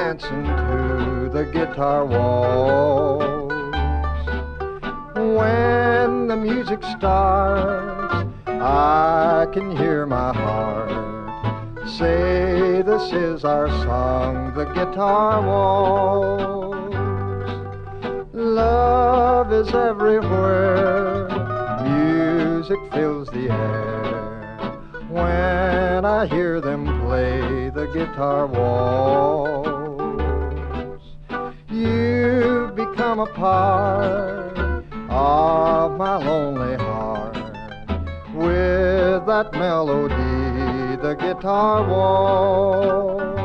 dancing to the guitar waltz. When the music starts, I can hear my heart say, this is our song, the guitar waltz. Love is everywhere, music fills the air. When I hear them play the guitar waltz, you become a part of my lonely heart. With that melody, the guitar waltz.